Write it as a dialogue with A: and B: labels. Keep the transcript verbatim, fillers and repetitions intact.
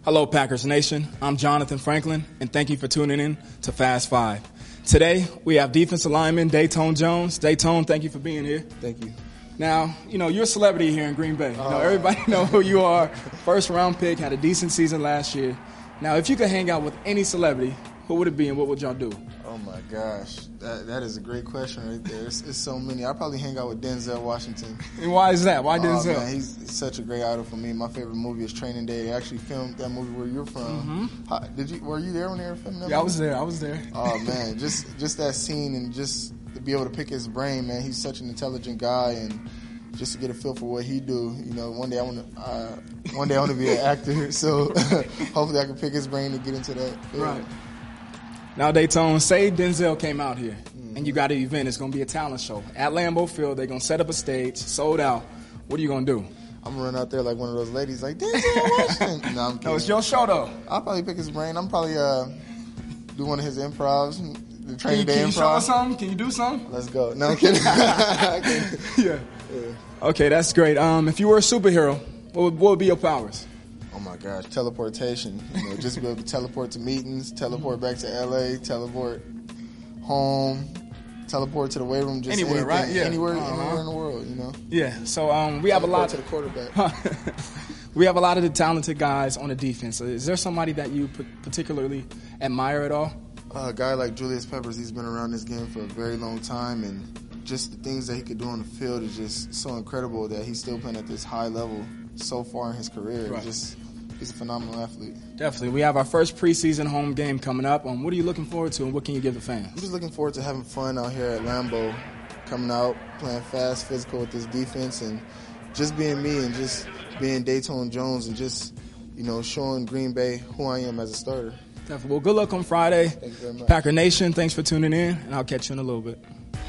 A: Hello, Packers Nation. I'm Jonathan Franklin, and thank you for tuning in to Fast Five. Today, we have defensive lineman Datone Jones. Datone, thank you for being here.
B: Thank you.
A: Now, you know, you're a celebrity here in Green Bay. You know,
B: Uh,
A: everybody know who you are. First round pick, had a decent season last year. Now, if you could hang out with any celebrity, who would it be and what would y'all do?
B: Oh my gosh, that that is a great question right there. It's, it's so many. I'd probably hang out with Denzel Washington.
A: And why is that? Why
B: Oh,
A: Denzel?
B: man, he's, he's such a great idol for me. My favorite movie is Training Day. They actually filmed that movie where you're from.
A: Mm-hmm.
B: How, did you? Were you there when they were filming that
A: Yeah, I
B: movie?
A: was there. I was there.
B: Oh man, just just that scene and just to be able to pick his brain, man. He's such an intelligent guy, and just to get a feel for what he do. You know, one day I want to. Uh, one day I want to be an actor, so hopefully I can pick his brain to get into that field.
A: Right. Now, Datone, say Denzel came out here, mm-hmm. and you got an event. It's going to be a talent show. At Lambeau Field, they're going to set up a stage, sold out. What are you going to do?
B: I'm going to run out there like one of those ladies, like, Denzel Washington. No, I'm kidding.
A: No, it's your show, though.
B: I'll probably pick his brain. I'm probably uh, do one of his improvs, the
A: Can
B: Training
A: you,
B: Day
A: can you
B: improv.
A: show us something? Can you do something?
B: Let's go. No, I'm kidding.
A: yeah.
B: yeah.
A: Okay, that's great. Um, if you were a superhero, what would, what would be your powers?
B: Oh my gosh, teleportation. You know, just be able to teleport to meetings, teleport back to L A, teleport home, teleport to the weight room, just
A: Anywhere,
B: anything,
A: right? Yeah.
B: Anywhere,
A: Uh-huh.
B: anywhere in the world, you know.
A: Yeah. So um, we have a lot
B: to the quarterback.
A: we have a lot of the talented guys on the defense. Is there somebody that you particularly admire at all?
B: Uh, a guy like Julius Peppers, he's been around this game for a very long time, and just the things that he could do on the field is just so incredible that he's still playing at this high level so far in his career.
A: Right.
B: Just he's a phenomenal athlete.
A: Definitely. We have our first preseason home game coming up. Um, what are you looking forward to, and what can you give the fans?
B: I'm just looking forward to having fun out here at Lambeau, coming out, playing fast, physical with this defense, and just being me and just being Datone Jones and just, you know, showing Green Bay who I am as a starter.
A: Definitely. Well, good luck on Friday.
B: Thank you very much.
A: Packer Nation, thanks for tuning in, and I'll catch you in a little bit.